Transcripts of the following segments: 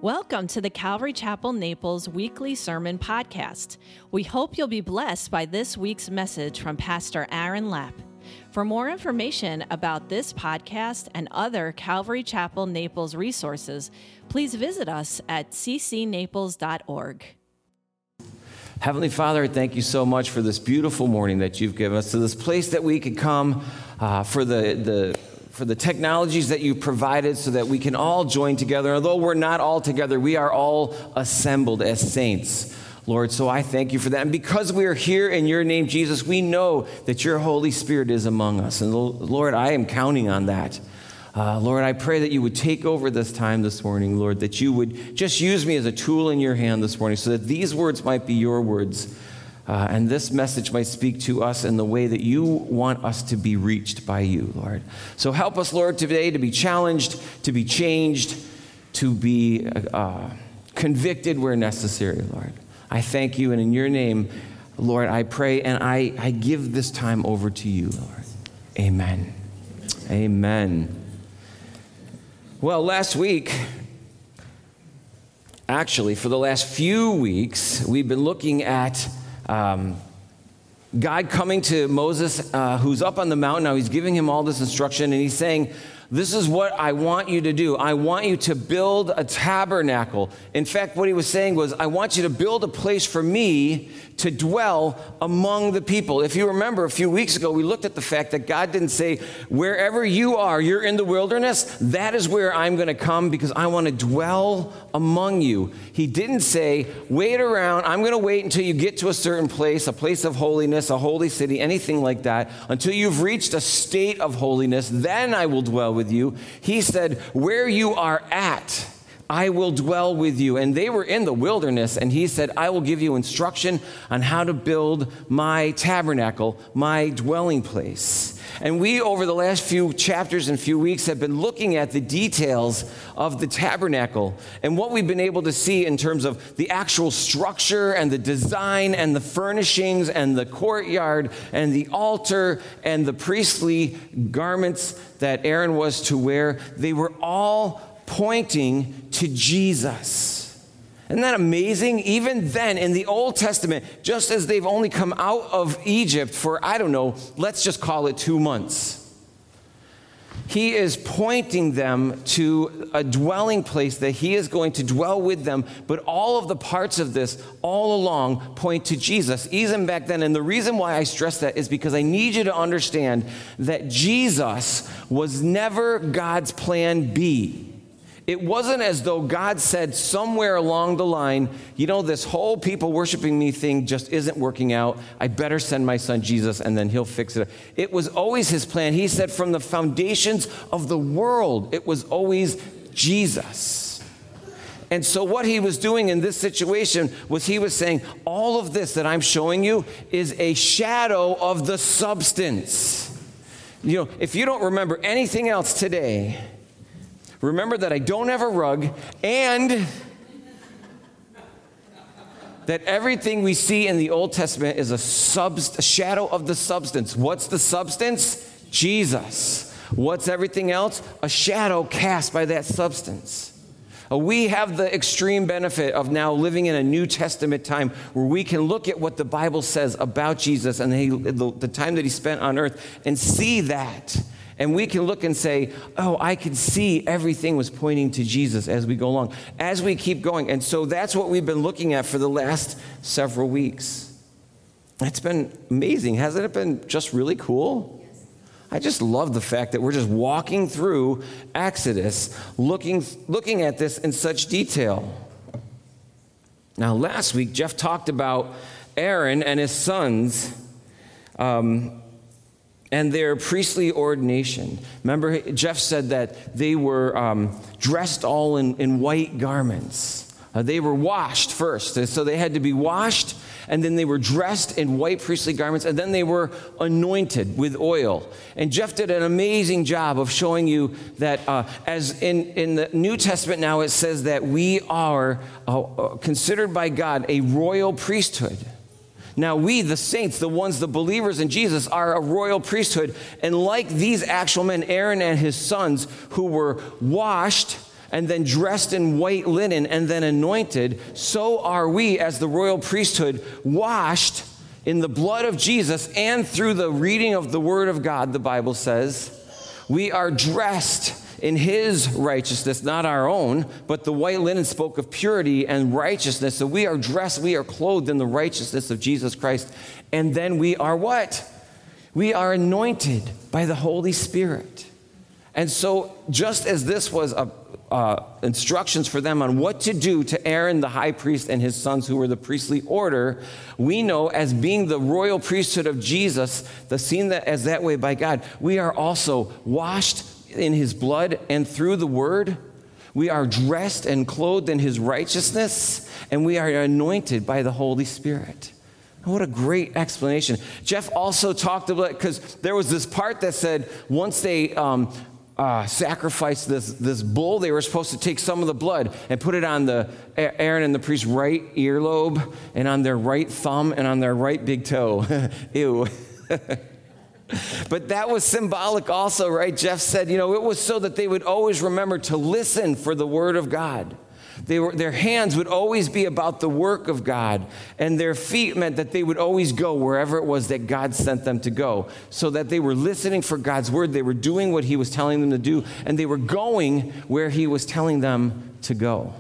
Welcome to the Calvary Chapel Naples weekly sermon podcast. We hope you'll be blessed by this week's message from Pastor Aaron Lapp. For more information about this podcast and other Calvary Chapel Naples resources, please visit us at ccnaples.org. Heavenly Father, thank you so much for this beautiful morning that you've given us, to this place that we could come for the technologies that you provided so that we can all join together. Although we're not all together, we are all assembled as saints, Lord. So I thank you for that. And because we are here in your name, Jesus, we know that your Holy Spirit is among us. And Lord, I am counting on that. Lord, I pray that you would take over this time this morning, Lord, that you would just use me as a tool in your hand this morning so that these words might be your words. And this message might speak to us in the way that you want us to be reached by you, Lord. So help us, Lord, today to be challenged, to be changed, to be convicted where necessary, Lord. I thank you, and in your name, Lord, I pray, and I give this time over to you, Lord. Amen. Amen. Well, last week, actually, for the last few weeks, we've been looking at God coming to Moses, who's up on the mountain. Now he's giving him all this instruction, and he's saying, this is what I want you to do. I want you to build a tabernacle. In fact, what he was saying was, I want you to build a place for me to dwell among the people. If you remember, a few weeks ago, we looked at the fact that God didn't say, wherever you are, you're in the wilderness, that is where I'm going to come because I want to dwell among you. He didn't say, wait around, I'm going to wait until you get to a certain place, a place of holiness, a holy city, anything like that, until you've reached a state of holiness, then I will dwell with you. He said, where you are at, I will dwell with you. And they were in the wilderness, and he said, I will give you instruction on how to build my tabernacle, my dwelling place. And we, over the last few chapters and few weeks, have been looking at the details of the tabernacle and what we've been able to see in terms of the actual structure and the design and the furnishings and the courtyard and the altar and the priestly garments that Aaron was to wear. They were all pointing to Jesus. Isn't that amazing? Even then, in the Old Testament, just as they've only come out of Egypt for, I don't know, let's just call it 2 months, he is pointing them to a dwelling place that he is going to dwell with them. But all of the parts of this all along point to Jesus, even back then. And the reason why I stress that is because I need you to understand that Jesus was never God's plan B. It wasn't as though God said somewhere along the line, you know, this whole people worshiping me thing just isn't working out. I better send my son Jesus and then he'll fix it. It was always his plan. He said from the foundations of the world, it was always Jesus. And so what he was doing in this situation was he was saying, all of this that I'm showing you is a shadow of the substance. You know, if you don't remember anything else today, remember that I don't have a rug, and that everything we see in the Old Testament is a shadow of the substance. What's the substance? Jesus. What's everything else? A shadow cast by that substance. We have the extreme benefit of now living in a New Testament time where we can look at what the Bible says about Jesus and the time that he spent on earth and see that. And we can look and say, oh, I can see everything was pointing to Jesus as we go along, as we keep going. And so that's what we've been looking at for the last several weeks. It's been amazing. Hasn't it been just really cool? Yes. I just love the fact that we're just walking through Exodus, looking at this in such detail. Now, last week, Jeff talked about Aaron and his sons, and their priestly ordination. Remember, Jeff said that they were dressed all in white garments. They were washed first. So they had to be washed, and then they were dressed in white priestly garments, and then they were anointed with oil. And Jeff did an amazing job of showing you that as in the New Testament now, it says that we are considered by God a royal priesthood. Now we, the saints, the believers in Jesus, are a royal priesthood. And like these actual men, Aaron and his sons, who were washed, and then dressed in white linen, and then anointed, so are we as the royal priesthood, washed in the blood of Jesus and through the reading of the Word of God, the Bible says. We are dressed in his righteousness, not our own, but the white linen spoke of purity and righteousness. So we are dressed, we are clothed in the righteousness of Jesus Christ. And then we are what? We are anointed by the Holy Spirit. And so just as this was instructions for them on what to do to Aaron the high priest and his sons who were the priestly order, we know as being the royal priesthood of Jesus, seen that as that way by God, we are also washed in his blood and through the word. We are dressed and clothed in his righteousness, and we are anointed by the Holy Spirit. What a great explanation. Jeff also talked about, because there was this part that said once they sacrificed this bull, they were supposed to take some of the blood and put it on the Aaron and the priest's right earlobe and on their right thumb and on their right big toe. Ew. But that was symbolic also, right? Jeff said, it was so that they would always remember to listen for the word of God. Their hands would always be about the work of God, and their feet meant that they would always go wherever it was that God sent them to go, so that they were listening for God's word, they were doing what he was telling them to do, and they were going where he was telling them to go.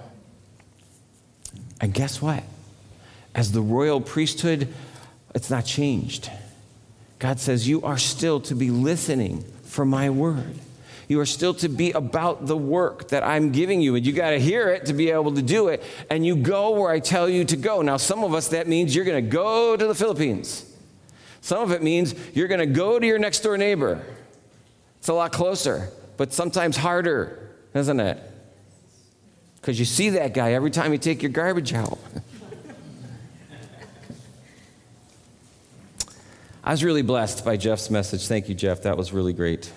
And guess what? As the royal priesthood, it's not changed. God says, you are still to be listening for my word. You are still to be about the work that I'm giving you, and you got to hear it to be able to do it, and you go where I tell you to go. Now, some of us, that means you're going to go to the Philippines. Some of it means you're going to go to your next door neighbor. It's a lot closer, but sometimes harder, isn't it? Because you see that guy every time you take your garbage out. I was really blessed by Jeff's message. Thank you, Jeff. That was really great.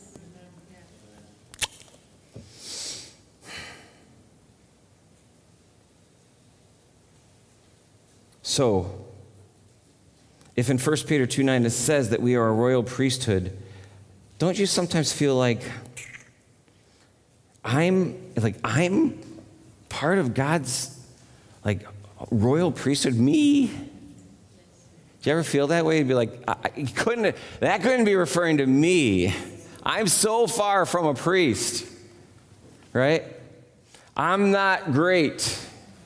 So, if in 1 Peter 2:9 it says that we are a royal priesthood, don't you sometimes feel like I'm part of God's royal priesthood? Me? Do you ever feel that way? You'd be like, that couldn't be referring to me. I'm so far from a priest, right? I'm not great.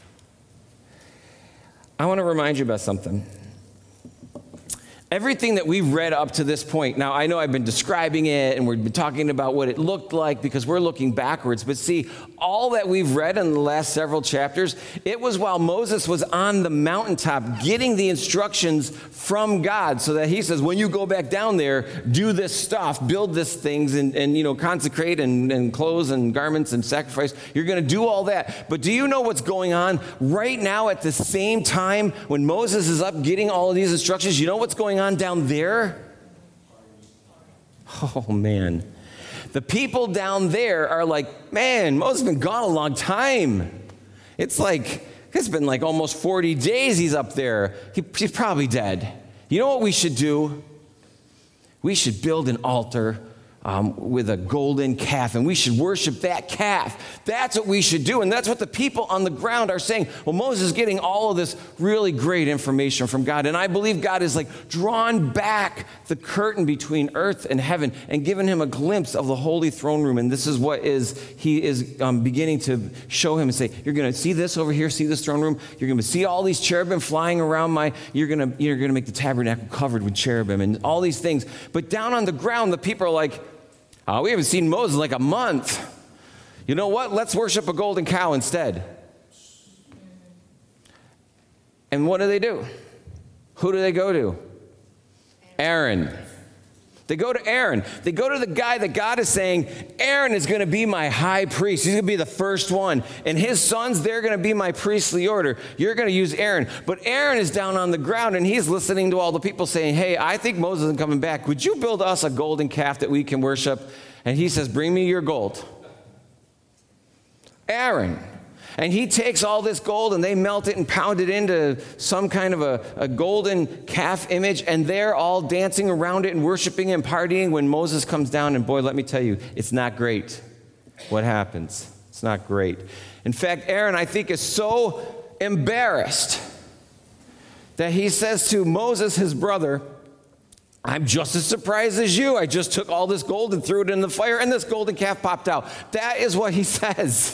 I want to remind you about something. Everything that we've read up to this point, now I know I've been describing it and we've been talking about what it looked like because we're looking backwards, but see, all that we've read in the last several chapters, it was while Moses was on the mountaintop getting the instructions from God, so that he says, when you go back down there, do this stuff, build these things and consecrate and clothes and garments and sacrifice. You're going to do all that. But do you know what's going on right now at the same time when Moses is up getting all of these instructions? You know what's going on down there? Oh, man. The people down there are like, man, Moses has been gone a long time. It's been almost 40 days he's up there. He's probably dead. You know what we should do? We should build an altar with a golden calf, and we should worship that calf. That's what we should do, and that's what the people on the ground are saying. Well, Moses is getting all of this really great information from God, and I believe God is drawn back the curtain between earth and heaven and given him a glimpse of the holy throne room, and this is what he is beginning to show him and say, you're going to see this over here, see this throne room, you're going to see all these cherubim flying around you're going to make the tabernacle covered with cherubim and all these things. But down on the ground, the people are like, we haven't seen Moses in a month. You know what? Let's worship a golden cow instead. And what do? Who do they go to? Aaron. They go to Aaron. They go to the guy that God is saying, Aaron is going to be my high priest. He's going to be the first one. And his sons, they're going to be my priestly order. You're going to use Aaron. But Aaron is down on the ground, and he's listening to all the people saying, hey, I think Moses isn't coming back. Would you build us a golden calf that we can worship? And he says, bring me your gold. Aaron. And he takes all this gold and they melt it and pound it into some kind of a golden calf image, and they're all dancing around it and worshiping and partying when Moses comes down. And boy, let me tell you, it's not great what happens. It's not great. In fact, Aaron, I think, is so embarrassed that he says to Moses, his brother, I'm just as surprised as you. I just took all this gold and threw it in the fire, and this golden calf popped out. That is what he says.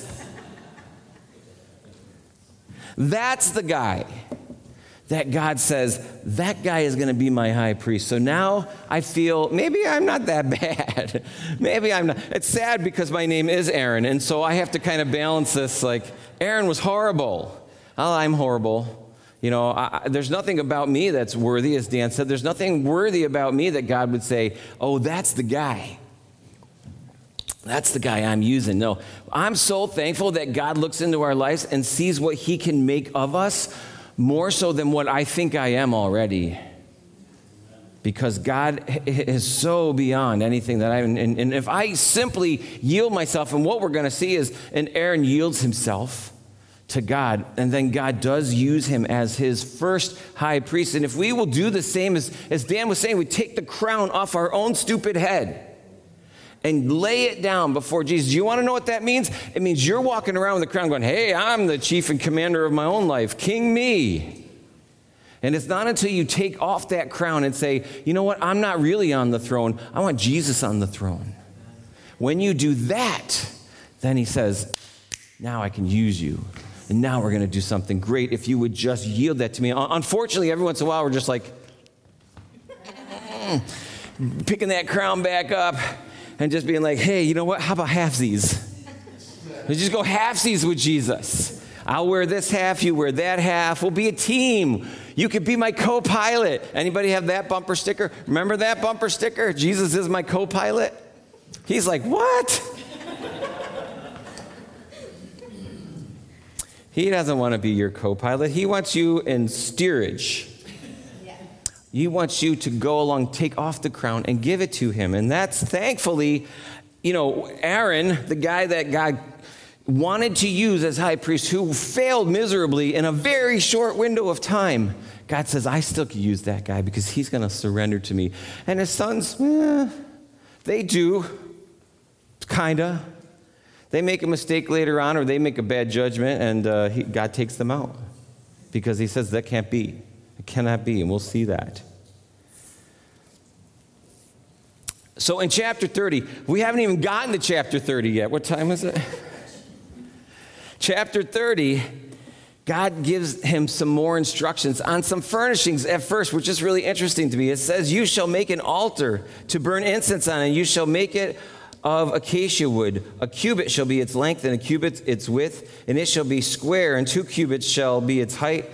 That's the guy that God says, that guy is going to be my high priest. So now I feel maybe I'm not that bad. Maybe I'm not. It's sad because my name is Aaron, and so I have to kind of balance this. Like, Aaron was horrible. Oh, I'm horrible. You know, there's nothing about me that's worthy, as Dan said. There's nothing worthy about me that God would say, oh, that's the guy. That's the guy I'm using. No, I'm so thankful that God looks into our lives and sees what he can make of us more so than what I think I am already. Because God is so beyond anything that and if I simply yield myself, and what we're going to see is, and Aaron yields himself to God, and then God does use him as his first high priest. And if we will do the same as Dan was saying, we take the crown off our own stupid head and lay it down before Jesus. Do you want to know what that means? It means you're walking around with the crown going, hey, I'm the chief and commander of my own life, King me. And it's not until you take off that crown and say, you know what, I'm not really on the throne. I want Jesus on the throne. When you do that, then he says, now I can use you. And now we're going to do something great if you would just yield that to me. Unfortunately, every once in a while, we're just like, picking that crown back up and just being like, hey, you know what? How about halfsies? Let's just go halfsies with Jesus. I'll wear this half, you wear that half. We'll be a team. You could be my co-pilot. Anybody have that bumper sticker? Remember that bumper sticker? Jesus is my co-pilot. He's like, what? He doesn't want to be your co-pilot. He wants you in steerage. He wants you to go along, take off the crown, and give it to him. And that's thankfully, you know, Aaron, the guy that God wanted to use as high priest, who failed miserably in a very short window of time. God says, I still can use that guy because he's going to surrender to me. And his sons, they do, kind of. They make a mistake later on, or they make a bad judgment, and God takes them out because he says that can't be. It cannot be, and we'll see that. So in chapter 30, we haven't even gotten to chapter 30 yet. What time is it? Chapter 30, God gives him some more instructions on some furnishings at first, which is really interesting to me. It says, you shall make an altar to burn incense on, and you shall make it of acacia wood. A cubit shall be its length, and a cubit its width, and it shall be square, and 2 cubits shall be its height.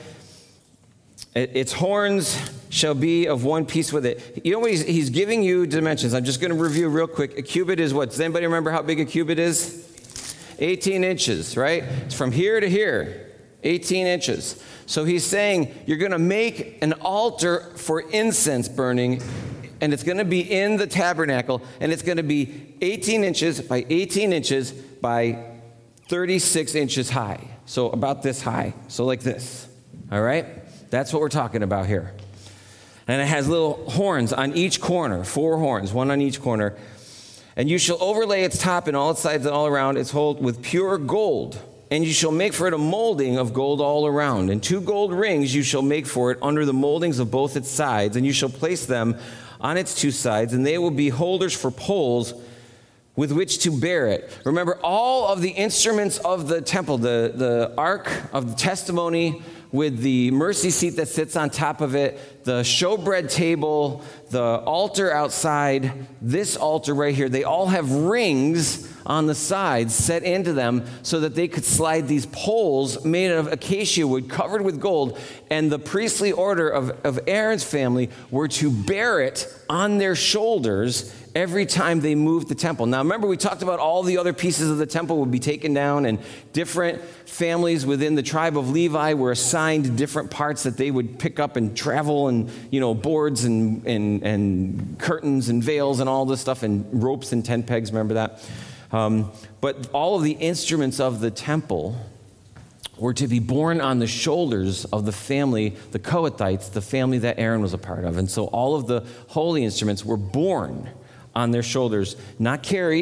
Its horns shall be of one piece with it. You know what? He's giving you dimensions. I'm just going to review real quick. A cubit is what? Does anybody remember how big a cubit is? 18 inches, right? It's from here to here. 18 inches. So he's saying you're going to make an altar for incense burning, and it's going to be in the tabernacle, and it's going to be 18 inches by 18 inches by 36 inches high. So about this high. So like this. All right? That's what we're talking about here. And it has little horns on each corner, 4 horns, one on each corner. And you shall overlay its top and all its sides and all around its whole with pure gold. And you shall make for it a molding of gold all around. And 2 gold rings you shall make for it under the moldings of both its sides. And you shall place them on its 2 sides, and they will be holders for poles with which to bear it. Remember, all of the instruments of the temple, the ark of the testimony with the mercy seat that sits on top of it, the showbread table, the altar outside, this altar right here, they all have rings on the sides set into them so that they could slide these poles made of acacia wood covered with gold. And the priestly order of Aaron's family were to bear it on their shoulders every time they moved the temple. Now, remember, we talked about all the other pieces of the temple would be taken down, and different families within the tribe of Levi were assigned different parts that they would pick up and travel, and, you know, boards and curtains and veils and all this stuff, and ropes and tent pegs. Remember that? But all of the instruments of the temple were to be borne on the shoulders of the family, the Kohathites, the family that Aaron was a part of. And so all of the holy instruments were borne on their shoulders, not carried,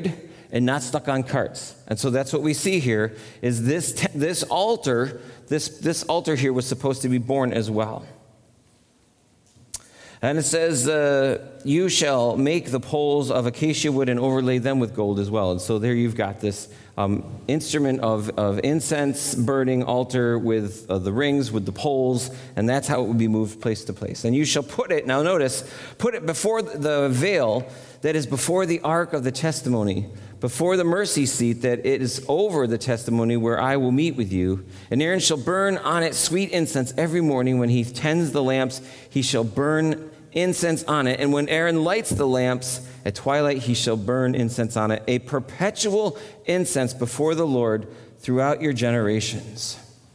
and not stuck on carts. And so that's what we see here is this altar here was supposed to be borne as well. And it says, you shall make the poles of acacia wood and overlay them with gold as well. And so there you've got this instrument of incense burning altar with the rings, with the poles, and that's how it would be moved place to place. And you shall put it, now notice, put it before the veil that is before the ark of the testimony, before the mercy seat that it is over the testimony where I will meet with you. And Aaron shall burn on it sweet incense every morning when he tends the lamps. He shall burn incense on it. And when Aaron lights the lamps at twilight, he shall burn incense on it, a perpetual incense before the Lord throughout your generations.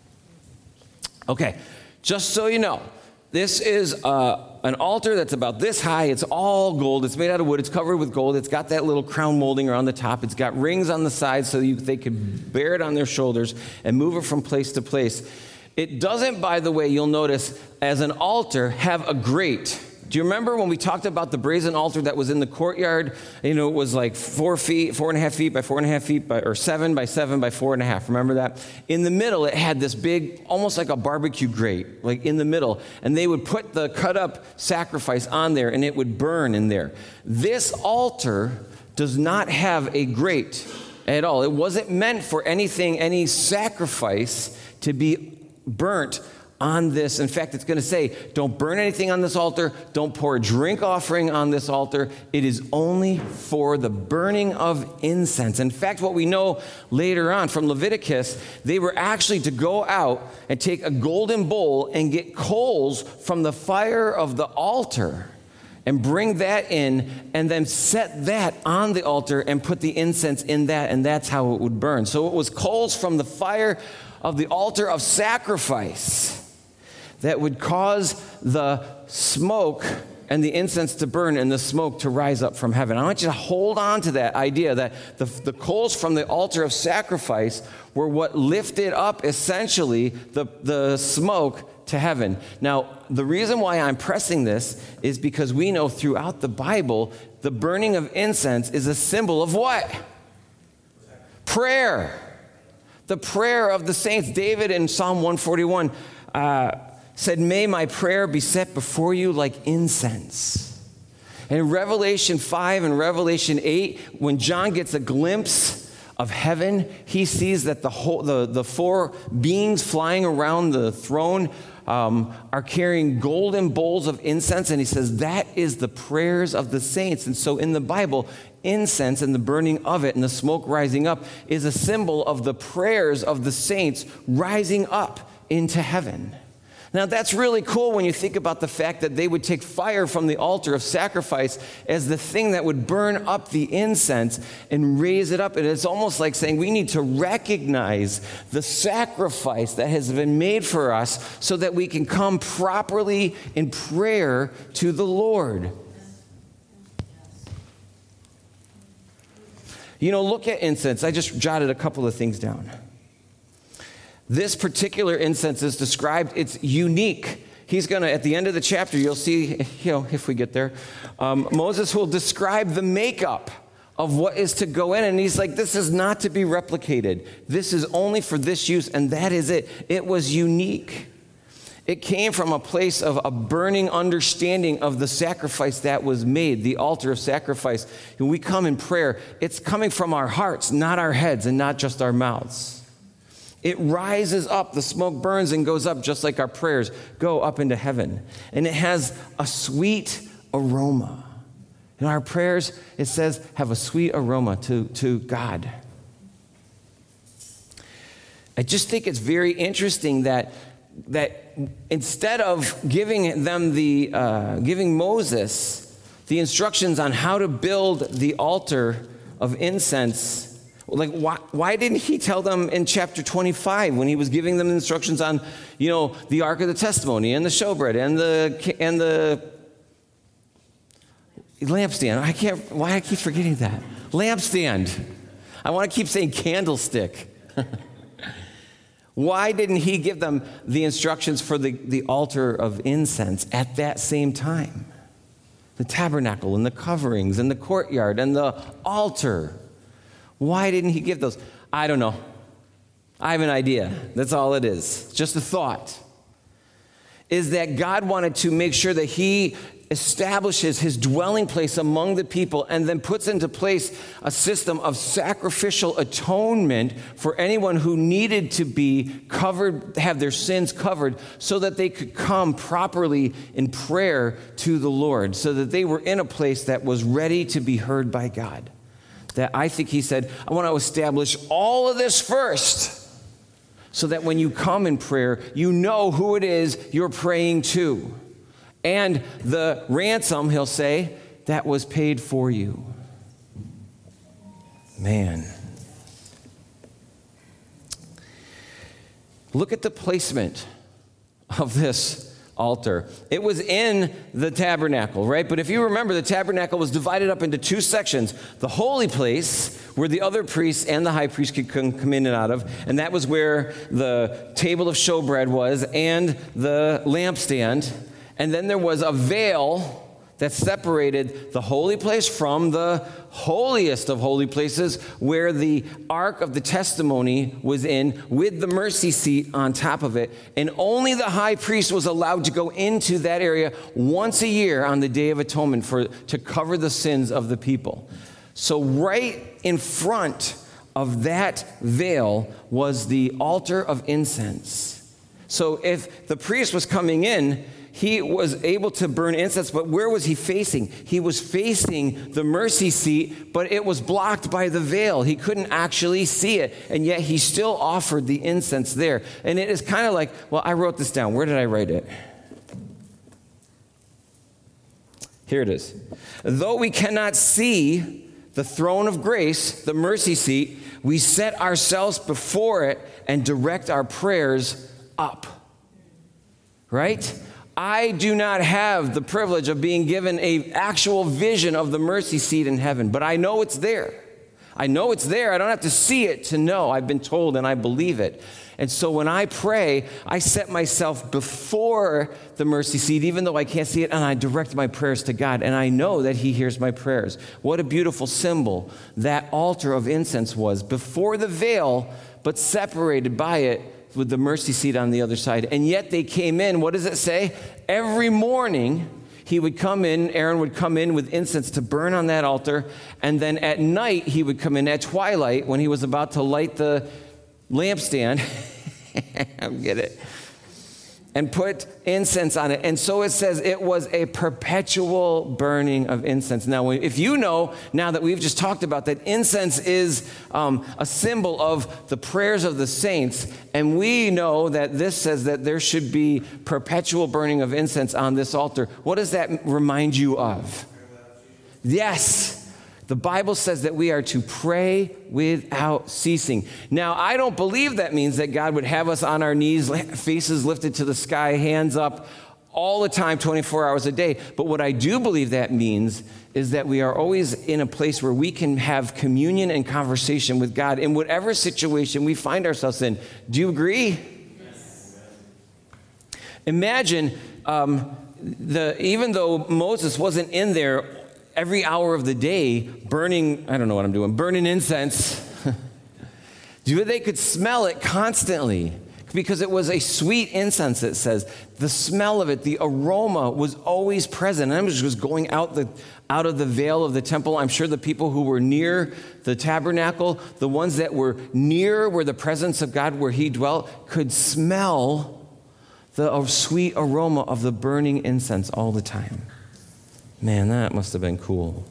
Okay, just so you know, this is an altar that's about this high. It's all gold. It's made out of wood. It's covered with gold. It's got that little crown molding around the top. It's got rings on the sides so they could bear it on their shoulders and move it from place to place. It doesn't, by the way, you'll notice, as an altar, have a grate. Do you remember when we talked about the brazen altar that was in the courtyard? You know, it was like 4 feet, 4.5 feet by 4.5 feet, or 7 by 7 by 4.5. Remember that? In the middle, it had this big, almost like a barbecue grate, like in the middle. And they would put the cut up sacrifice on there and it would burn in there. This altar does not have a grate at all. It wasn't meant for anything, any sacrifice to be burnt on this. In fact, it's going to say, don't burn anything on this altar. Don't pour a drink offering on this altar. It is only for the burning of incense. In fact, what we know later on from Leviticus, they were actually to go out and take a golden bowl and get coals from the fire of the altar and bring that in and then set that on the altar and put the incense in that, and that's how it would burn. So it was coals from the fire of the altar of sacrifice that would cause the smoke and the incense to burn and the smoke to rise up from heaven. I want you to hold on to that idea that the coals from the altar of sacrifice were what lifted up essentially the smoke to heaven. Now, the reason why I'm pressing this is because we know throughout the Bible, the burning of incense is a symbol of what? Prayer. The prayer of the saints. David in Psalm 141 said, may my prayer be set before you like incense. And in Revelation 5 and Revelation 8, when John gets a glimpse of heaven, he sees that the 4 beings flying around the throne are carrying golden bowls of incense, and he says that is the prayers of the saints. And so in the Bible, incense and the burning of it and the smoke rising up is a symbol of the prayers of the saints rising up into heaven. Now, that's really cool when you think about the fact that they would take fire from the altar of sacrifice as the thing that would burn up the incense and raise it up. And it's almost like saying we need to recognize the sacrifice that has been made for us so that we can come properly in prayer to the Lord. You know, look at incense. I just jotted a couple of things down. This particular incense is described, it's unique. He's going to, at the end of the chapter, you'll see, if we get there, Moses will describe the makeup of what is to go in. And he's like, this is not to be replicated. This is only for this use, and that is it. It was unique. It came from a place of a burning understanding of the sacrifice that was made, the altar of sacrifice. When we come in prayer, it's coming from our hearts, not our heads, and not just our mouths. It rises up, the smoke burns and goes up just like our prayers go up into heaven. And it has a sweet aroma. In our prayers, it says, have a sweet aroma to God. I just think it's very interesting that instead of giving Moses the instructions on how to build the altar of incense, like, why didn't he tell them in chapter 25 when he was giving them instructions on, the Ark of the Testimony and the showbread and the lampstand? Why do I keep forgetting that? Lampstand. I want to keep saying candlestick. Why didn't he give them the instructions for the altar of incense at that same time? The tabernacle and the coverings and the courtyard and the altar. Why didn't he give those? I don't know. I have an idea. That's all it is. Just a thought. Is that God wanted to make sure that he establishes his dwelling place among the people and then puts into place a system of sacrificial atonement for anyone who needed to be covered, have their sins covered, so that they could come properly in prayer to the Lord, so that they were in a place that was ready to be heard by God. That I think he said, I want to establish all of this first, so that when you come in prayer, you know who it is you're praying to. And the ransom, he'll say, that was paid for you. Man. Look at the placement of this altar. It was in the tabernacle, right? But if you remember, the tabernacle was divided up into two sections. The holy place, where the other priests and the high priest could come in and out of, and that was where the table of showbread was and the lampstand. And then there was a veil that separated the holy place from the holiest of holy places, where the Ark of the Testimony was in, with the mercy seat on top of it. And only the high priest was allowed to go into that area once a year on the Day of Atonement to cover the sins of the people. So right in front of that veil was the altar of incense. So if the priest was coming in, he was able to burn incense, but where was he facing? He was facing the mercy seat, but it was blocked by the veil. He couldn't actually see it, and yet he still offered the incense there. And it is kind of like, well, I wrote this down. Where did I write it? Here it is. Though we cannot see the throne of grace, the mercy seat, we set ourselves before it and direct our prayers up. Right? I do not have the privilege of being given an actual vision of the mercy seat in heaven, but I know it's there. I know it's there. I don't have to see it to know. I've been told and I believe it. And so when I pray, I set myself before the mercy seat, even though I can't see it, and I direct my prayers to God, and I know that he hears my prayers. What a beautiful symbol that altar of incense was, before the veil, but separated by it, with the mercy seat on the other side. And yet they came in, what does it say? Every morning he would come in, Aaron would come in with incense to burn on that altar, and then at night he would come in at twilight when he was about to light the lampstand, I get it, and put incense on it. And so it says it was a perpetual burning of incense. Now, if you know, now that we've just talked about that, incense is a symbol of the prayers of the saints, and we know that this says that there should be perpetual burning of incense on this altar. What does that remind you of? Yes. The Bible says that we are to pray without ceasing. Now, I don't believe that means that God would have us on our knees, faces lifted to the sky, hands up all the time, 24 hours a day. But what I do believe that means is that we are always in a place where we can have communion and conversation with God in whatever situation we find ourselves in. Do you agree? Yes. Imagine, even though Moses wasn't in there every hour of the day burning, I don't know what I'm doing, burning incense, they could smell it constantly because it was a sweet incense, it says. The smell of it, the aroma was always present. And it was going out of the veil of the temple. I'm sure the people who were near the tabernacle, the ones that were near where the presence of God, where he dwelt, could smell the sweet aroma of the burning incense all the time. Man, that must have been cool.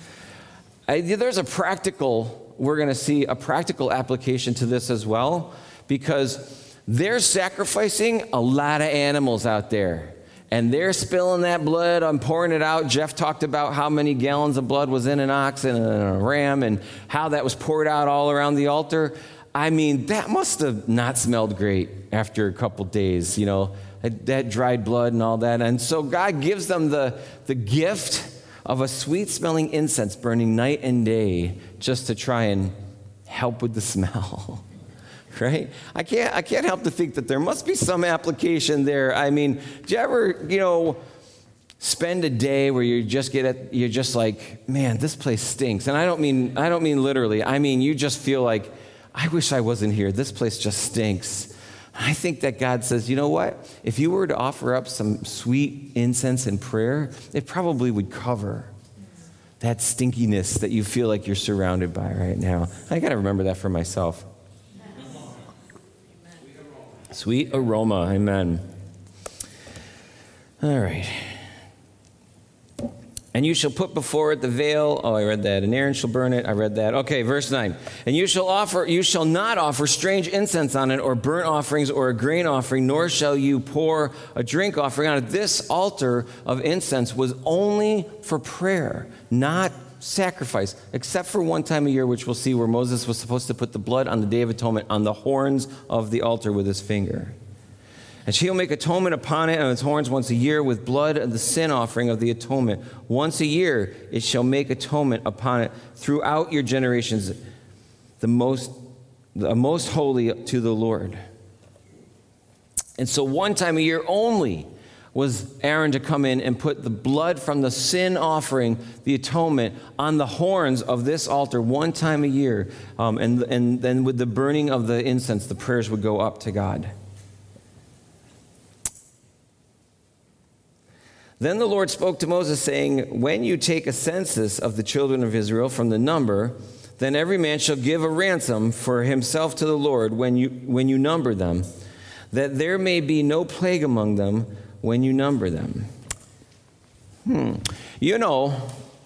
We're going to see a practical application to this as well, because they're sacrificing a lot of animals out there, and they're spilling that blood and pouring it out. Jeff talked about how many gallons of blood was in an ox and a ram, and how that was poured out all around the altar. I mean, that must have not smelled great after a couple days, that dried blood and all that. And so God gives them the gift of a sweet-smelling incense burning night and day just to try and help with the smell, right? I can't help to think that there must be some application there. I mean, do you ever, spend a day where you're just like, man, this place stinks. And I don't mean literally. I mean, you just feel like, I wish I wasn't here. This place just stinks. I think that God says, you know what? If you were to offer up some sweet incense and prayer, it probably would cover that stinkiness that you feel like you're surrounded by right now. I got to remember that for myself. Sweet aroma, amen. All right. And you shall put before it the veil. Oh, I read that. And Aaron shall burn it. I read that. Okay, verse 9. And you shall not offer strange incense on it, or burnt offerings, or a grain offering, nor shall you pour a drink offering on it. This altar of incense was only for prayer, not sacrifice, except for one time a year, which we'll see, where Moses was supposed to put the blood on the Day of Atonement on the horns of the altar with his finger. And she'll make atonement upon it and its horns once a year with blood of the sin offering of the atonement. Once a year it shall make atonement upon it throughout your generations, the most holy to the Lord. And so one time a year only was Aaron to come in and put the blood from the sin offering, the atonement, on the horns of this altar one time a year. And then with the burning of the incense, the prayers would go up to God. Then the Lord spoke to Moses, saying, when you take a census of the children of Israel from the number, then every man shall give a ransom for himself to the Lord when you number them, that there may be no plague among them when you number them. You know,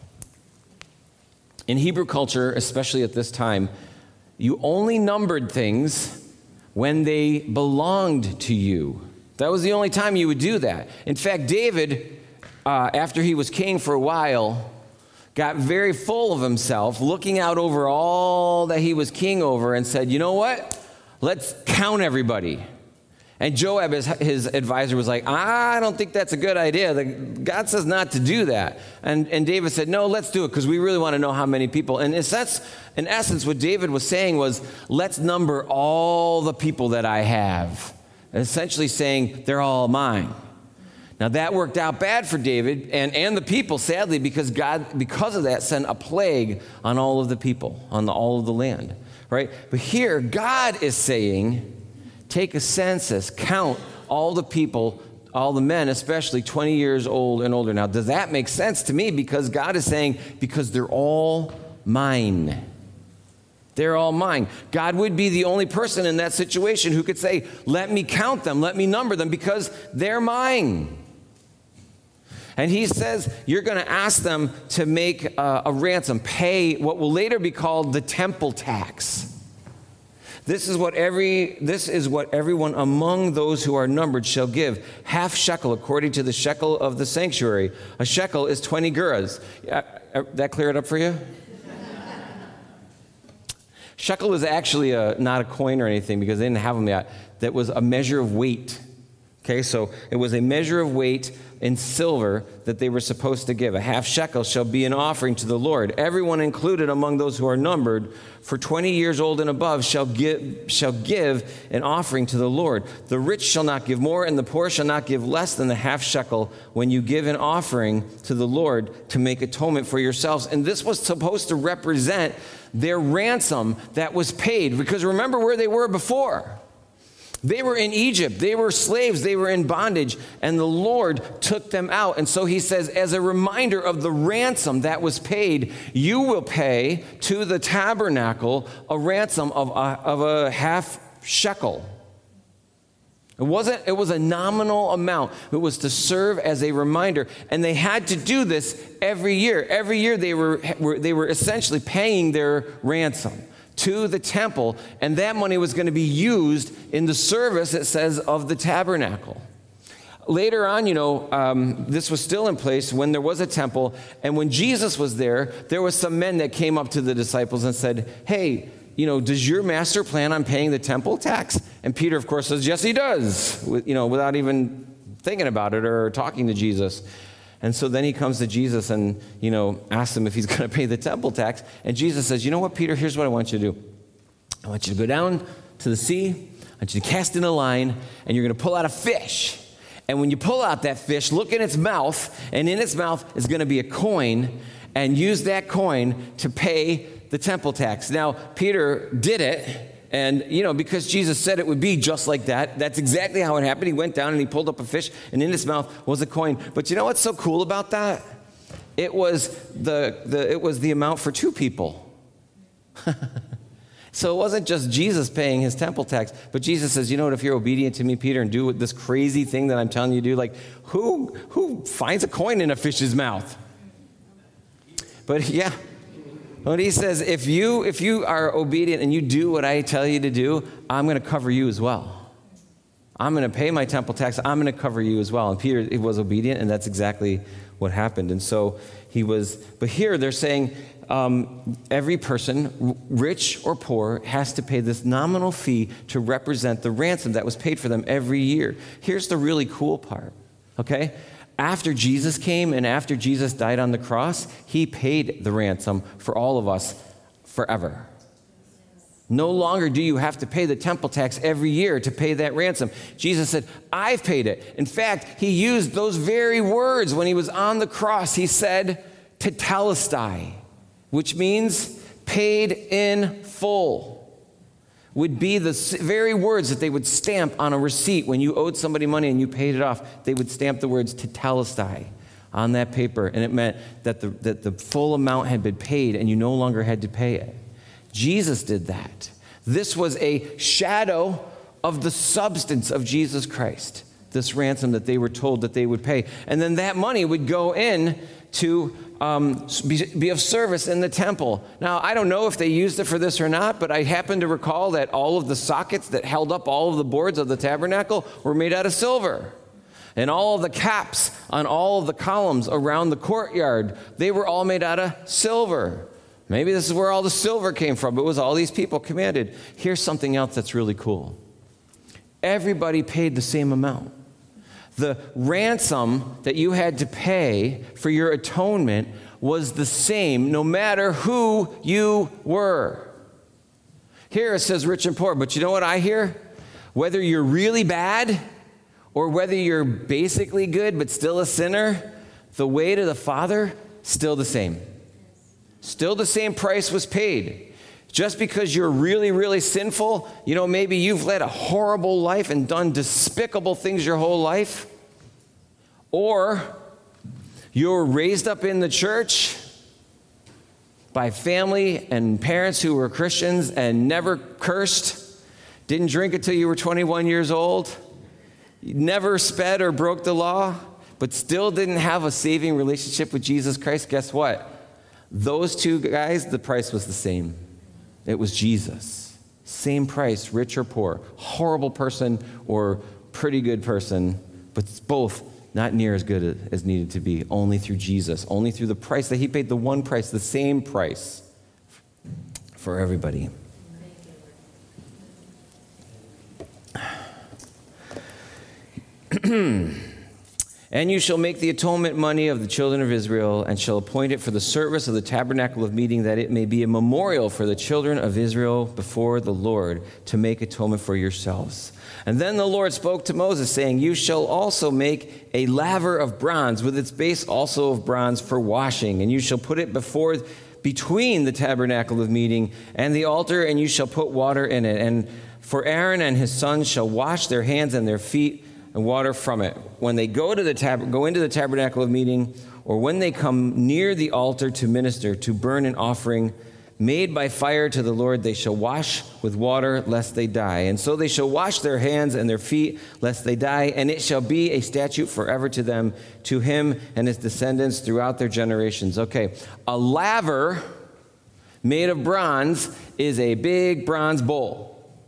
in Hebrew culture, especially at this time, you only numbered things when they belonged to you. That was the only time you would do that. In fact, David, after he was king for a while, got very full of himself, looking out over all that he was king over, and said, you know what? Let's count everybody. And Joab, his advisor, was like, I don't think that's a good idea. God says not to do that. And David said, no, let's do it, because we really want to know how many people. And in essence, what David was saying was, let's number all the people that I have. Essentially saying, they're all mine. Now that worked out bad for David and the people, sadly, because God, because of that, sent a plague on all of the people, on all of the land, right? But here, God is saying, take a census, count all the people, all the men, especially 20 years old and older. Now, does that make sense to me? Because God is saying, because they're all mine. They're all mine. God would be the only person in that situation who could say, let me count them, let me number them, because they're mine. And he says, you're going to ask them to make a ransom, pay what will later be called the temple tax. This is what everyone among those who are numbered shall give, half shekel according to the shekel of the sanctuary. A shekel is 20 gerahs. That clear it up for you? Shekel is actually not a coin or anything, because they didn't have them yet. That was a measure of weight. Okay, so it was a measure of weight in silver that they were supposed to give. A half shekel shall be an offering to the Lord. Everyone included among those who are numbered for 20 years old and above shall give an offering to the Lord. The rich shall not give more, and the poor shall not give less than the half shekel when you give an offering to the Lord to make atonement for yourselves. And this was supposed to represent their ransom that was paid, because remember where they were before. They were in Egypt. They were slaves. They were in bondage. And the Lord took them out. And so he says, as a reminder of the ransom that was paid, you will pay to the tabernacle a ransom of a half shekel. It was a nominal amount. It was to serve as a reminder. And they had to do this every year. Every year they were essentially paying their ransom to the temple, and that money was going to be used in the service, it says, of the tabernacle. Later on, this was still in place when there was a temple, and when Jesus was there was some men that came up to the disciples and said, hey, does your master plan on paying the temple tax? And Peter, of course, says, yes, he does, without even thinking about it or talking to Jesus. And so then he comes to Jesus and, asks him if he's going to pay the temple tax. And Jesus says, you know what, Peter, here's what I want you to do. I want you to go down to the sea. I want you to cast in a line, and you're going to pull out a fish. And when you pull out that fish, look in its mouth, and in its mouth is going to be a coin, and use that coin to pay the temple tax. Now, Peter did it. And, because Jesus said it would be just like that, that's exactly how it happened. He went down and he pulled up a fish, and in his mouth was a coin. But you know what's so cool about that? It was the amount for 2 people. So it wasn't just Jesus paying his temple tax, but Jesus says, you know what, if you're obedient to me, Peter, and do this crazy thing that I'm telling you to do, like, who finds a coin in a fish's mouth? But yeah. But he says, if you are obedient and you do what I tell you to do, I'm going to cover you as well. I'm going to pay my temple tax. I'm going to cover you as well. And Peter, he was obedient, and that's exactly what happened. And so he was, but here they're saying every person, rich or poor, has to pay this nominal fee to represent the ransom that was paid for them every year. Here's the really cool part, okay? After Jesus came and after Jesus died on the cross, he paid the ransom for all of us forever. No longer do you have to pay the temple tax every year to pay that ransom. Jesus said, I've paid it. In fact, he used those very words when he was on the cross. He said, tetelestai, which means paid in full. Would be the very words that they would stamp on a receipt when you owed somebody money and you paid it off. They would stamp the words tetelestai on that paper, and it meant that the full amount had been paid and you no longer had to pay it. Jesus did that. This was a shadow of the substance of Jesus Christ, this ransom that they were told that they would pay. And then that money would go in to be of service in the temple. Now, I don't know if they used it for this or not, but I happen to recall that all of the sockets that held up all of the boards of the tabernacle were made out of silver. And all of the caps on all of the columns around the courtyard, they were all made out of silver. Maybe this is where all the silver came from. It was all these people commanded. Here's something else that's really cool. Everybody paid the same amount. The ransom that you had to pay for your atonement was the same no matter who you were. Here it says rich and poor, but you know what I hear? Whether you're really bad or whether you're basically good but still a sinner, the way to the Father, still the same. Still the same price was paid. Just because you're really, really sinful, maybe you've led a horrible life and done despicable things your whole life, or you're raised up in the church by family and parents who were Christians and never cursed, didn't drink until you were 21 years old, never sped or broke the law, but still didn't have a saving relationship with Jesus Christ. Guess what? Those 2 guys, the price was the same. It was Jesus. Same price, rich or poor, horrible person or pretty good person, but both not near as good as needed to be, only through Jesus, only through the price that he paid, the one price, the same price for everybody. And you shall make the atonement money of the children of Israel, and shall appoint it for the service of the tabernacle of meeting, that it may be a memorial for the children of Israel before the Lord, to make atonement for yourselves. And then the Lord spoke to Moses, saying, you shall also make a laver of bronze, with its base also of bronze for washing, and you shall put it between the tabernacle of meeting and the altar, and you shall put water in it. And for Aaron and his sons shall wash their hands and their feet, and water from it. When they go into the tabernacle of meeting, or when they come near the altar to minister, to burn an offering made by fire to the Lord, they shall wash with water, lest they die. And so they shall wash their hands and their feet, lest they die. And it shall be a statute forever to them, to him and his descendants throughout their generations. Okay, a laver made of bronze is a big bronze bowl.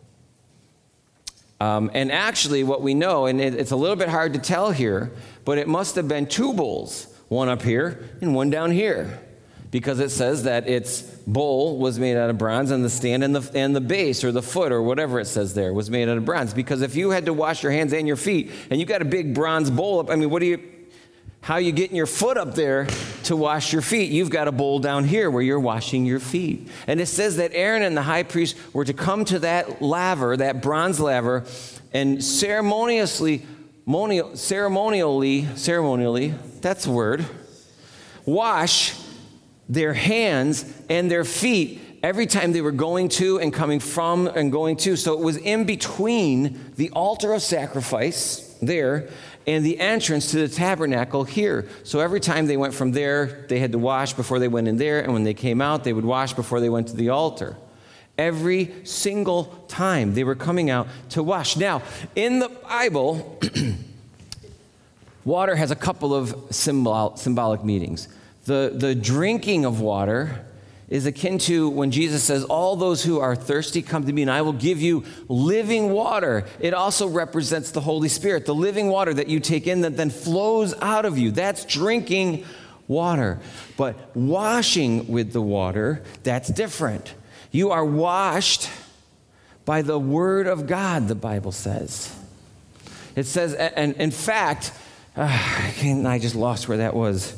And actually what we know, and it's a little bit hard to tell here, but it must have been 2 bowls, one up here and one down here, because it says that its bowl was made out of bronze, and the stand and the base or the foot or whatever it says there was made out of bronze. Because if you had to wash your hands and your feet and you got a big bronze bowl up, how are you getting your foot up there to wash your feet? You've got a bowl down here where you're washing your feet. And it says that Aaron and the high priest were to come to that laver, that bronze laver, and ceremoniously ceremonially, that's a word, wash their hands and their feet every time they were going to and coming from and going to. So it was in between the altar of sacrifice there and the entrance to the tabernacle here. So every time they went from there, they had to wash before they went in there, and when they came out, they would wash before they went to the altar. Every single time they were coming out to wash. Now, in the Bible, water has a couple of symbolic meanings. The drinking of water is akin to when Jesus says, all those who are thirsty, come to me and I will give you living water. It also represents the Holy Spirit, the living water that you take in that then flows out of you. That's drinking water. But washing with the water, that's different. You are washed by the Word of God, the Bible says. It says, and in fact, I just lost where that was.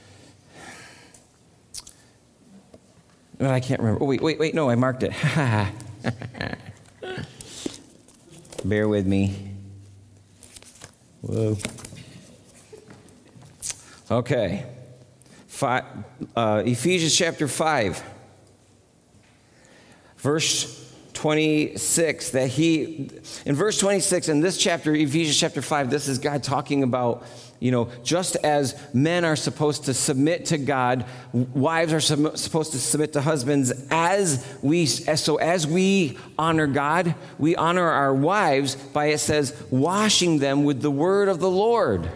I can't remember. Oh, wait, no, I marked it. Bear with me. Whoa. Okay. Ephesians chapter 5, verse 26, in verse 26, in this chapter, Ephesians chapter 5, this is God talking about, just as men are supposed to submit to God, wives are supposed to submit to husbands. As we honor God, we honor our wives by, it says, washing them with the word of the Lord.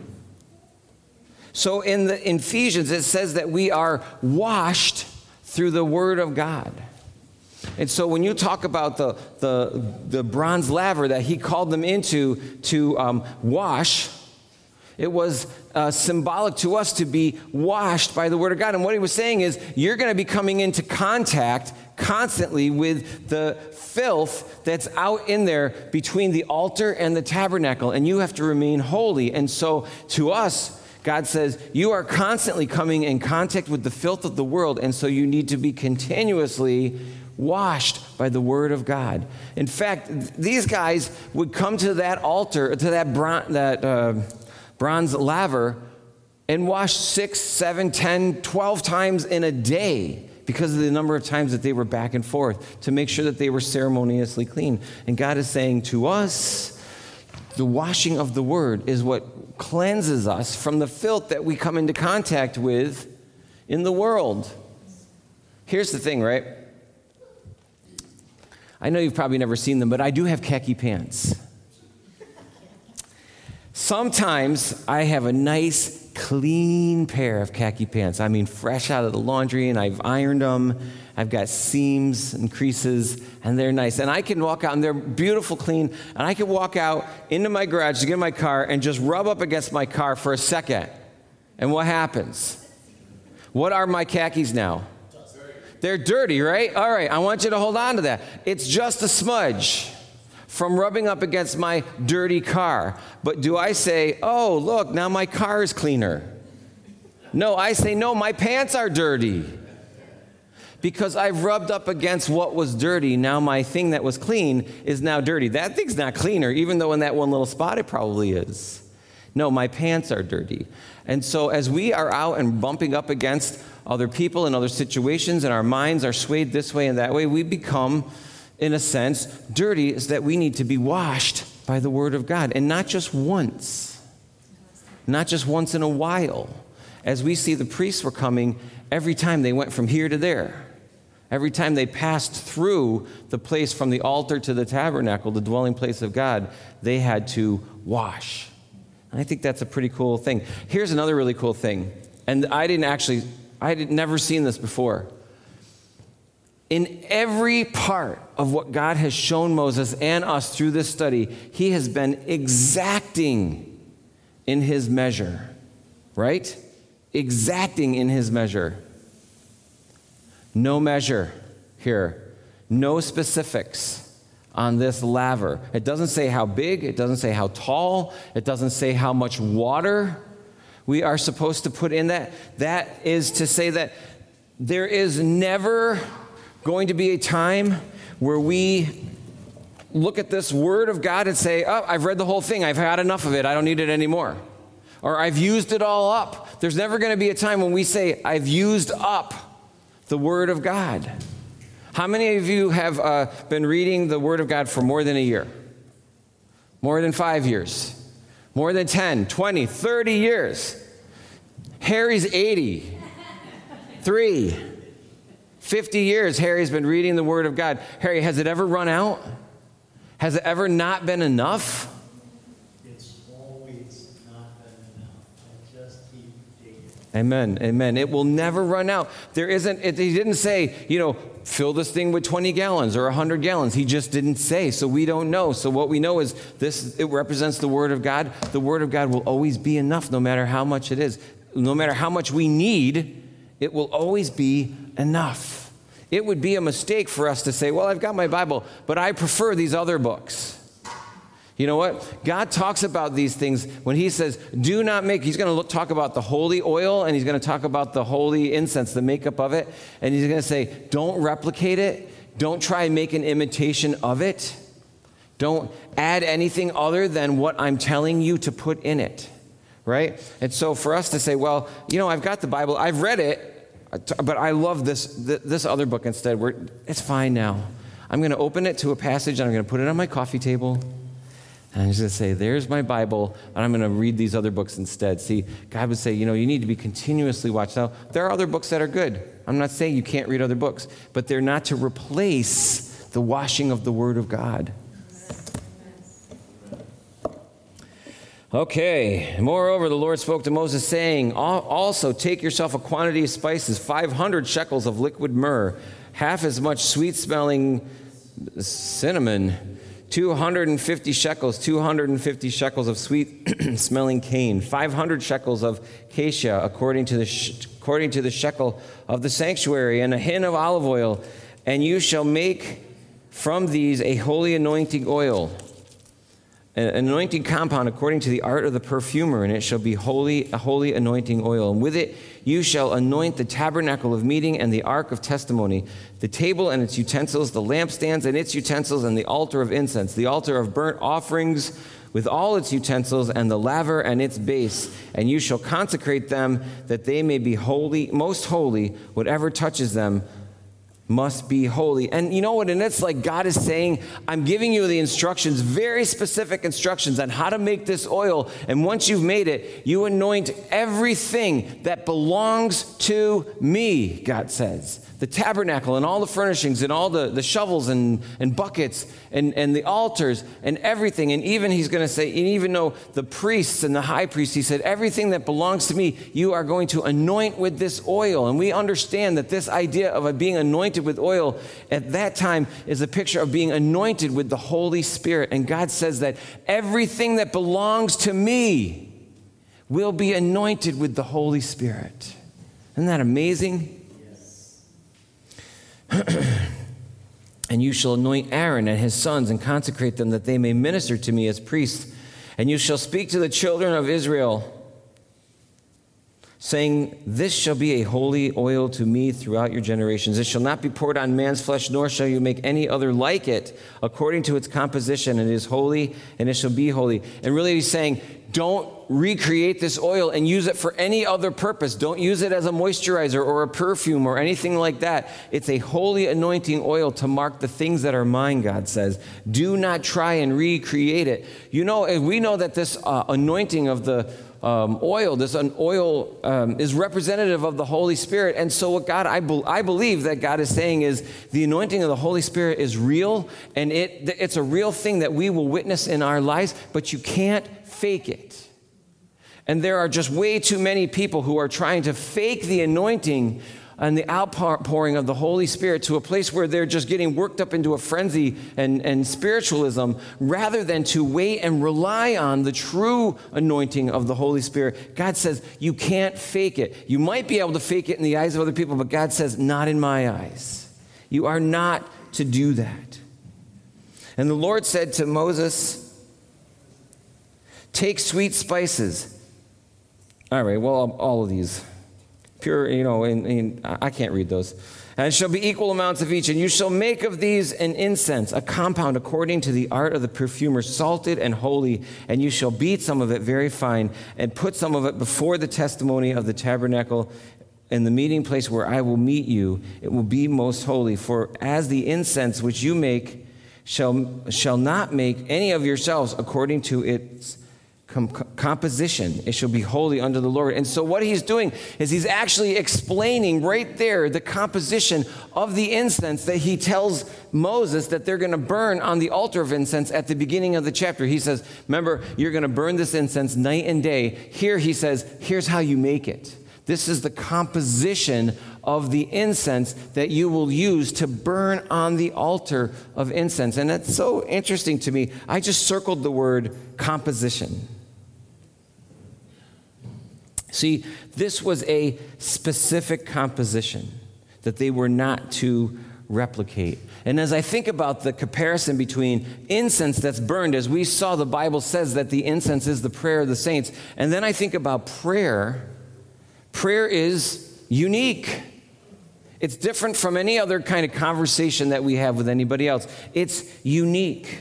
So in Ephesians, it says that we are washed through the word of God. And so when you talk about the bronze laver that he called them into to wash, it was symbolic to us to be washed by the Word of God. And what he was saying is, you're going to be coming into contact constantly with the filth that's out in there between the altar and the tabernacle, and you have to remain holy. And so to us, God says, you are constantly coming in contact with the filth of the world, and so you need to be continuously washed by the Word of God. In fact, these guys would come to that altar, to that bronze laver, and wash 6, 7, 10, 12 times in a day because of the number of times that they were back and forth to make sure that they were ceremoniously clean. And God is saying to us, the washing of the Word is what cleanses us from the filth that we come into contact with in the world. Here's the thing, right? I know you've probably never seen them, but I do have khaki pants. Sometimes I have a nice, clean pair of khaki pants. I mean, fresh out of the laundry, and I've ironed them. I've got seams and creases, and they're nice. And I can walk out, and they're beautiful, clean, and I can walk out into my garage to get in my car and just rub up against my car for a second. And what happens? What are my khakis now? They're dirty, right? All right, I want you to hold on to that. It's just a smudge from rubbing up against my dirty car. But do I say, oh, look, now my car is cleaner? No, I say, no, my pants are dirty. Because I've rubbed up against what was dirty. Now my thing that was clean is now dirty. That thing's not cleaner, even though in that one little spot it probably is. No, my pants are dirty. And so as we are out and bumping up against other people and other situations, and our minds are swayed this way and that way, we become, in a sense, dirty, is that we need to be washed by the Word of God. And not just once. Not just once in a while. As we see the priests were coming every time they went from here to there. Every time they passed through the place from the altar to the tabernacle, the dwelling place of God, they had to wash. And I think that's a pretty cool thing. Here's another really cool thing. And I had never seen this before. In every part of what God has shown Moses and us through this study, he has been exacting in his measure, right? Exacting in his measure. No measure here. No specifics on this laver. It doesn't say how big. It doesn't say how tall. It doesn't say how much water we are supposed to put in that. That is to say that there is never going to be a time where we look at this word of God and say, oh, I've read the whole thing. I've had enough of it. I don't need it anymore. Or I've used it all up. There's never going to be a time when we say, I've used up the word of God. How many of you have been reading the word of God for more than a year? More than 5 years? More than 10, 20, 30 years? Harry's 83. 50 years Harry's been reading the Word of God. Harry, has it ever run out? Has it ever not been enough? It's always not been enough. I just keep digging. Amen, amen. It will never run out. He didn't say, fill this thing with 20 gallons or 100 gallons. He just didn't say, so we don't know. So what we know is it represents the Word of God. The Word of God will always be enough no matter how much it is. No matter how much we need, it will always be enough. It would be a mistake for us to say, well, I've got my Bible, but I prefer these other books. You know what? God talks about these things when he says, he's going to talk about the holy oil, and he's going to talk about the holy incense, the makeup of it. And he's going to say, don't replicate it. Don't try and make an imitation of it. Don't add anything other than what I'm telling you to put in it. Right? And so for us to say, well, I've got the Bible, I've read it, but I love this other book instead. It's fine now. I'm going to open it to a passage, and I'm going to put it on my coffee table. And I'm just going to say, there's my Bible, and I'm going to read these other books instead. See, God would say, you need to be continuously watched. Now, there are other books that are good. I'm not saying you can't read other books, but they're not to replace the washing of the Word of God. Okay. Moreover, the Lord spoke to Moses, saying, also take yourself a quantity of spices, 500 shekels of liquid myrrh, half as much sweet-smelling cinnamon, 250 shekels of sweet-smelling cane, 500 shekels of cassia, according to the shekel of the sanctuary, and a hin of olive oil. And you shall make from these a holy anointing oil, an anointing compound according to the art of the perfumer, and it shall be a holy anointing oil. And with it you shall anoint the tabernacle of meeting and the ark of testimony, the table and its utensils, the lampstands and its utensils, and the altar of incense, the altar of burnt offerings with all its utensils, and the laver and its base. And you shall consecrate them, that they may be holy, most holy. Whatever touches them must be holy. And you know what? And it's like God is saying, I'm giving you the instructions, very specific instructions on how to make this oil. And once you've made it, you anoint everything that belongs to me, God says. The tabernacle and all the furnishings and all the shovels and buckets and the altars and everything. And even he's going to say, and even though the priests and the high priest, he said, everything that belongs to me, you are going to anoint with this oil. And we understand that this idea of being anointed with oil at that time is a picture of being anointed with the Holy Spirit. And God says that everything that belongs to me will be anointed with the Holy Spirit. Isn't that amazing? And you shall anoint Aaron and his sons and consecrate them, that they may minister to me as priests. And you shall speak to the children of Israel, saying, this shall be a holy oil to me throughout your generations. It shall not be poured on man's flesh, nor shall you make any other like it, according to its composition. And it is holy, and it shall be holy. And really he's saying, don't recreate this oil and use it for any other purpose. Don't use it as a moisturizer or a perfume or anything like that. It's a holy anointing oil to mark the things that are mine, God says. Do not try and recreate it. We know that this anointing of the oil is representative of the Holy Spirit. And so what I believe that God is saying is the anointing of the Holy Spirit is real, and it's a real thing that we will witness in our lives, but you can't fake it. And there are just way too many people who are trying to fake the anointing and the outpouring of the Holy Spirit to a place where they're just getting worked up into a frenzy and spiritualism, rather than to wait and rely on the true anointing of the Holy Spirit. God says you can't fake it. You might be able to fake it in the eyes of other people, but God says, not in my eyes. You are not to do that. And the Lord said to Moses, take sweet spices. All right, well, all of these. Pure, I can't read those. And it shall be equal amounts of each. And you shall make of these an incense, a compound according to the art of the perfumer, salted and holy. And you shall beat some of it very fine, and put some of it before the testimony of the tabernacle in the meeting place where I will meet you. It will be most holy. For as the incense which you make shall not make any of yourselves according to its composition. It shall be holy unto the Lord. And so what he's doing is he's actually explaining right there the composition of the incense that he tells Moses that they're going to burn on the altar of incense at the beginning of the chapter. He says, remember, you're going to burn this incense night and day. Here he says, here's how you make it. This is the composition of the incense that you will use to burn on the altar of incense. And that's so interesting to me. I just circled the word composition. See, this was a specific composition that they were not to replicate. And as I think about the comparison between incense that's burned, as we saw, the Bible says that the incense is the prayer of the saints. And then I think about prayer. Prayer is unique. It's different from any other kind of conversation that we have with anybody else. It's unique.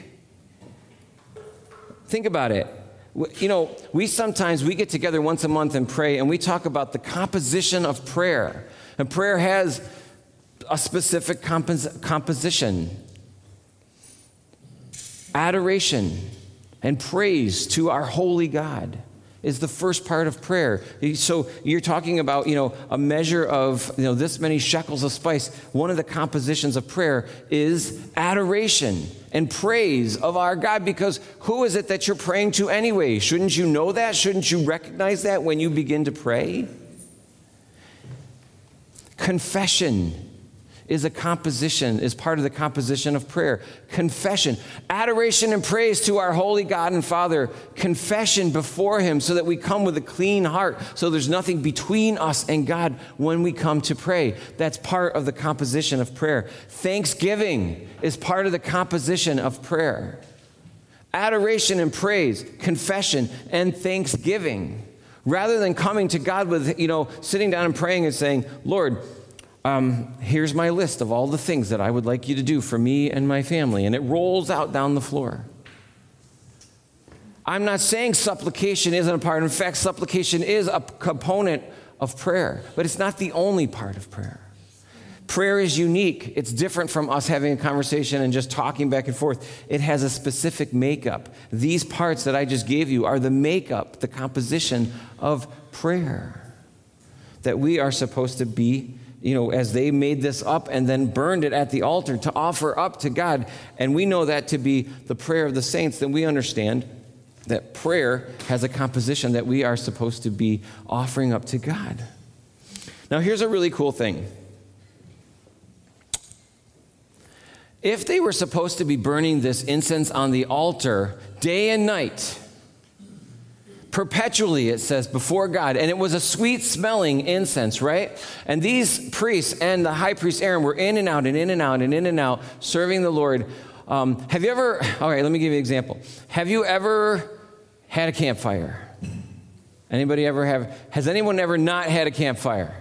Think about it. You know, we get together once a month and pray, and we talk about the composition of prayer. And prayer has a specific composition. Adoration and praise to our holy God is the first part of prayer. So you're talking about, a measure of, this many shekels of spice. One of the compositions of prayer is adoration and praise of our God, because who is it that you're praying to anyway? Shouldn't you know that? Shouldn't you recognize that when you begin to pray? Confession is part of the composition of prayer. Confession, adoration and praise to our holy God and Father. Confession before him so that we come with a clean heart, so there's nothing between us and God when we come to pray. That's part of the composition of prayer. Thanksgiving is part of the composition of prayer. Adoration and praise, confession, and thanksgiving. Rather than coming to God with, sitting down and praying and saying, Lord, here's my list of all the things that I would like you to do for me and my family. And it rolls out down the floor. I'm not saying supplication isn't a part. In fact, supplication is a component of prayer, but it's not the only part of prayer. Prayer is unique. It's different from us having a conversation and just talking back and forth. It has a specific makeup. These parts that I just gave you are the makeup, the composition of prayer that we are supposed to be, as they made this up and then burned it at the altar to offer up to God. And we know that to be the prayer of the saints. Then we understand that prayer has a composition that we are supposed to be offering up to God. Now, here's a really cool thing. If they were supposed to be burning this incense on the altar day and night, perpetually, it says, before God, and it was a sweet-smelling incense, right? And these priests and the high priest Aaron were in and out and in and out and in and out serving the Lord. Have you ever, all right, let me give you an example. Have you ever had a campfire? Anybody ever have? Has anyone ever not had a campfire?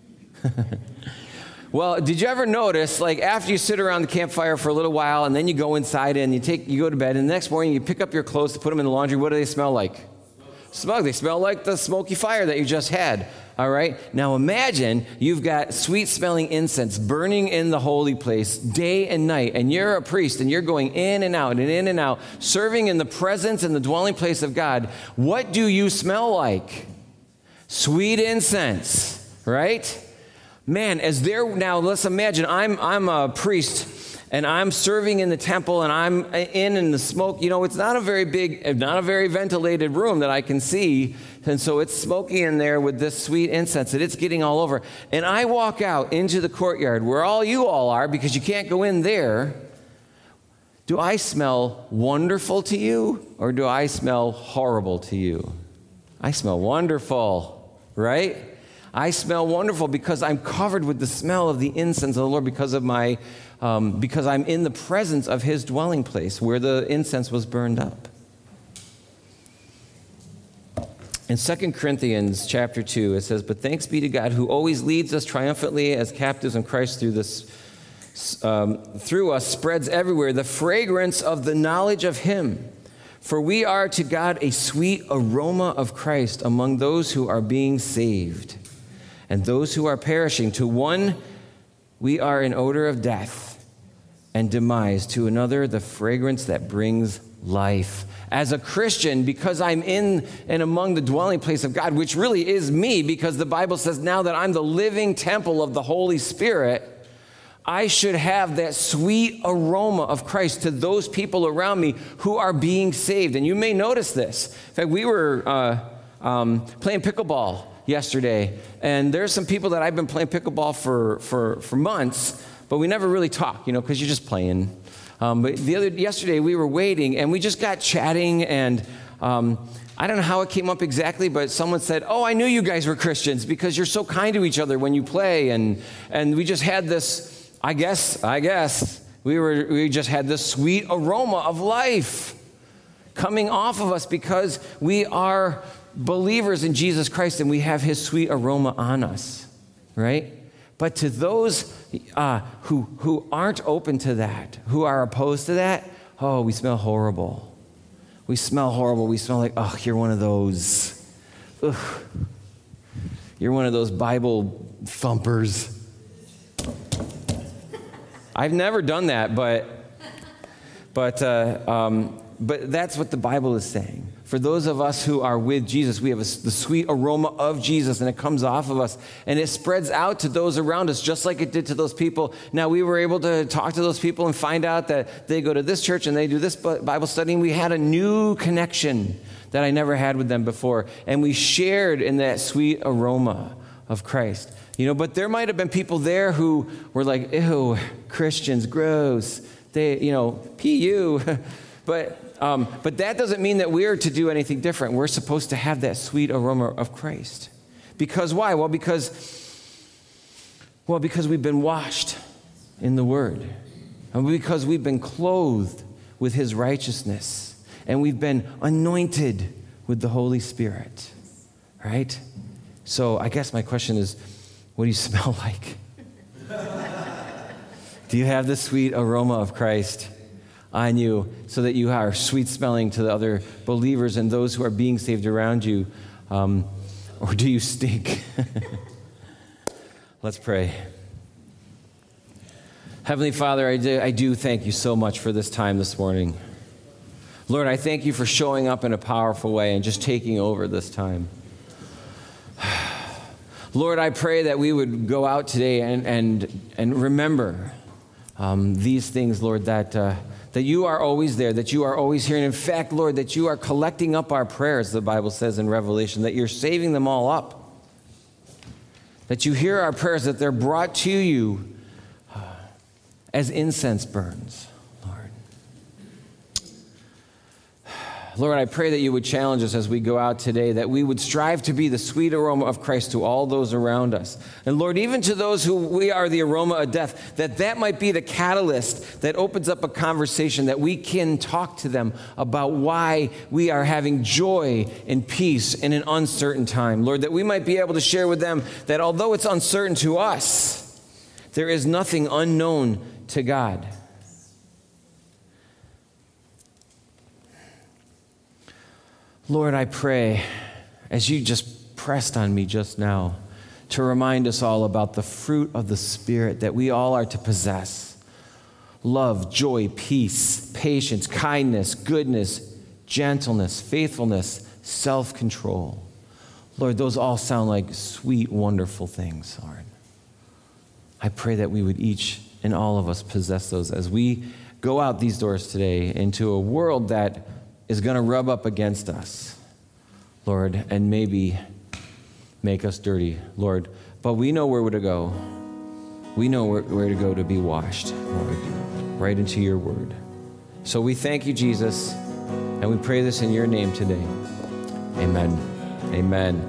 Well, did you ever notice, like, after you sit around the campfire for a little while and then you go inside and you go to bed, and the next morning you pick up your clothes to put them in the laundry, what do they smell like? Smoke. They smell like the smoky fire that you just had. All right? Now imagine you've got sweet-smelling incense burning in the holy place day and night, and you're a priest, and you're going in and out and in and out, serving in the presence and the dwelling place of God. What do you smell like? Sweet incense, right? Man, now let's imagine I'm a priest, and I'm serving in the temple, and I'm in the smoke. It's not a very big, not a very ventilated room that I can see. And so it's smoky in there with this sweet incense, and it's getting all over. And I walk out into the courtyard where all you all are, because you can't go in there. Do I smell wonderful to you, or do I smell horrible to you? I smell wonderful, right? I smell wonderful because I'm covered with the smell of the incense of the Lord because I'm in the presence of his dwelling place where the incense was burned up. In 2 Corinthians chapter 2, it says, "But thanks be to God who always leads us triumphantly as captives in Christ through us, spreads everywhere the fragrance of the knowledge of him. For we are to God a sweet aroma of Christ among those who are being saved and those who are perishing. To one we are an odor of death and demise, to another the fragrance that brings life." As a Christian, because I'm in and among the dwelling place of God, which really is me, because the Bible says now that I'm the living temple of the Holy Spirit, I should have that sweet aroma of Christ to those people around me who are being saved. And you may notice this. In fact, we were playing pickleball yesterday, and there's some people that I've been playing pickleball for months, but we never really talk, because you're just playing. But yesterday we were waiting, and we just got chatting, and I don't know how it came up exactly, but someone said, "Oh, I knew you guys were Christians because you're so kind to each other when you play," and we just had this. I guess we just had this sweet aroma of life coming off of us because we are believers in Jesus Christ and we have his sweet aroma on us, right? But to those who aren't open to that, who are opposed to that, oh, we smell horrible. We smell horrible. We smell like, oh, you're one of those. Ugh. You're one of those Bible thumpers. I've never done that, but that's what the Bible is saying. For those of us who are with Jesus, we have the sweet aroma of Jesus, and it comes off of us, and it spreads out to those around us, just like it did to those people. Now, we were able to talk to those people and find out that they go to this church and they do this Bible study, and we had a new connection that I never had with them before, and we shared in that sweet aroma of Christ. But there might have been people there who were like, ew, Christians, gross. They, PU. But that doesn't mean that we're to do anything different. We're supposed to have that sweet aroma of Christ. Because why? Well, because we've been washed in the Word. And because we've been clothed with his righteousness. And we've been anointed with the Holy Spirit. Right? So I guess my question is, what do you smell like? Do you have the sweet aroma of Christ on you so that you are sweet smelling to the other believers and those who are being saved around you? Or do you stink? Let's pray. Heavenly Father, I do thank you so much for this time this morning. Lord, I thank you for showing up in a powerful way and just taking over this time. Lord, I pray that we would go out today and remember these things, Lord, that you are always there, that you are always here. And in fact, Lord, that you are collecting up our prayers, the Bible says in Revelation, that you're saving them all up. That you hear our prayers, that they're brought to you as incense burns, Lord. Lord, I pray that you would challenge us as we go out today, that we would strive to be the sweet aroma of Christ to all those around us. And Lord, even to those who we are the aroma of death, that might be the catalyst that opens up a conversation that we can talk to them about why we are having joy and peace in an uncertain time. Lord, that we might be able to share with them that although it's uncertain to us, there is nothing unknown to God. Lord, I pray, as you just pressed on me just now, to remind us all about the fruit of the Spirit that we all are to possess. Love, joy, peace, patience, kindness, goodness, gentleness, faithfulness, self-control. Lord, those all sound like sweet, wonderful things, Lord. I pray that we would each and all of us possess those as we go out these doors today into a world that is going to rub up against us, Lord, and maybe make us dirty, Lord. But we know where to go. We know where to go to be washed, Lord, right into your word. So we thank you, Jesus, and we pray this in your name today. Amen. Amen.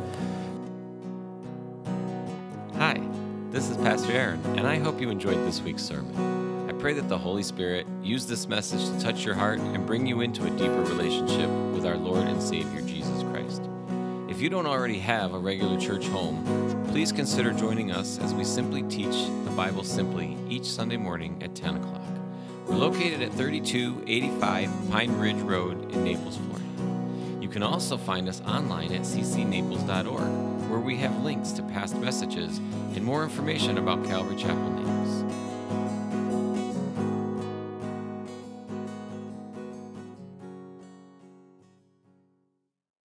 Hi, this is Pastor Aaron, and I hope you enjoyed this week's sermon. I pray that the Holy Spirit used this message to touch your heart and bring you into a deeper relationship with our Lord and Savior, Jesus Christ. If If you don't already have a regular church home, please consider joining us as we simply teach the Bible simply each Sunday morning at 10 o'clock. We're located at 3285 Pine Ridge Road in Naples, Florida. You can also find us online at ccnaples.org, where we have links to past messages and more information about Calvary Chapel Naples.